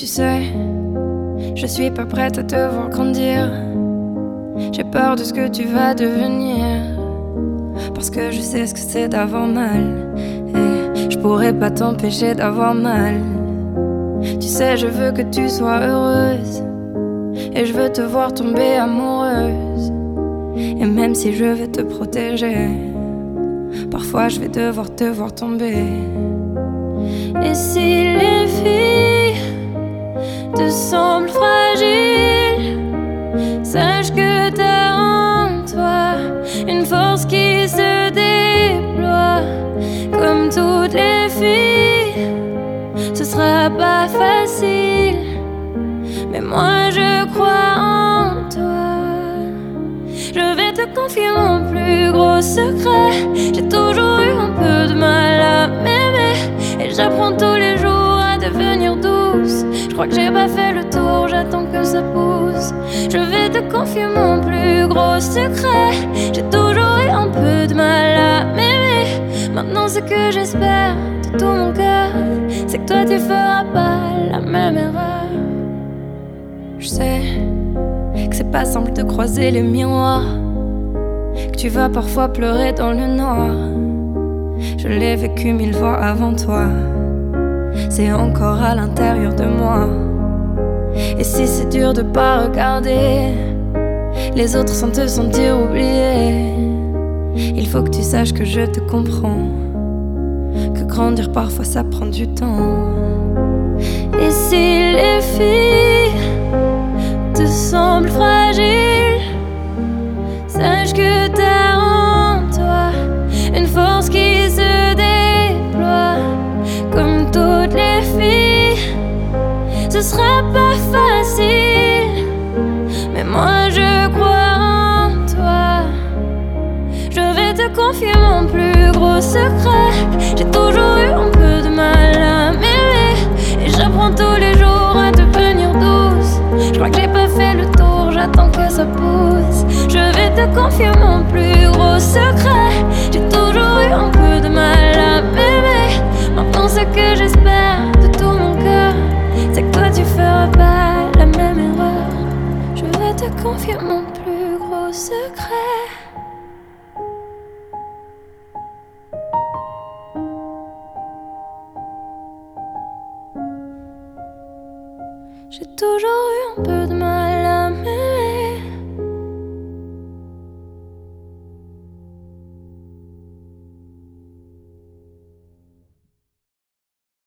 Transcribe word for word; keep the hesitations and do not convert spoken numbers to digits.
Tu sais, je suis pas prête à te voir grandir. J'ai peur de ce que tu vas devenir, parce que je sais ce que c'est d'avoir mal, et je pourrais pas t'empêcher d'avoir mal. Tu sais, je veux que tu sois heureuse, et je veux te voir tomber amoureuse. Et même si je veux te protéger, parfois je vais devoir te voir tomber. Et si les filles te semblent fragiles, sache que t'as en toi une force qui se déploie. Comme toutes les filles, ce sera pas facile, mais moi je crois en toi. Je vais te confier mon plus gros secret. J'ai toujours eu un peu de mal à m'aimer, et j'apprends tous les jours à devenir douce. Je crois que j'ai pas fait le tour, j'attends que ça pousse. Je vais te confier mon plus gros secret. J'ai toujours eu un peu de mal à m'aimer. Maintenant ce que j'espère de tout mon cœur, c'est que toi tu feras pas la même erreur. Je sais que c'est pas simple de croiser les miroirs, que tu vas parfois pleurer dans le noir. Je l'ai vécu mille fois avant toi, c'est encore à l'intérieur de moi. Et si c'est dur de pas regarder les autres sans te sentir oublié, il faut que tu saches que je te comprends, que grandir parfois ça prend du temps. Et si les filles te semblent fragiles, sache que t'as en toi une force qui se déploie. Comme toutes les filles, ce sera pas facile, mais moi je crois en toi. Je vais te confier mon plus gros secret. J'ai toujours eu un peu de mal à m'aimer, et j'apprends tous les jours à devenir douce. Je crois que j'ai pas fait le tour, j'attends que ça pousse. Je vais te confier mon plus gros secret. J'ai toujours eu un peu de mal à m'aimer. Maintenant ce que j'espère de tout mon cœur, c'est que toi tu feras pas la même erreur. Je vais te confier mon plus gros secret. J'ai toujours eu un peu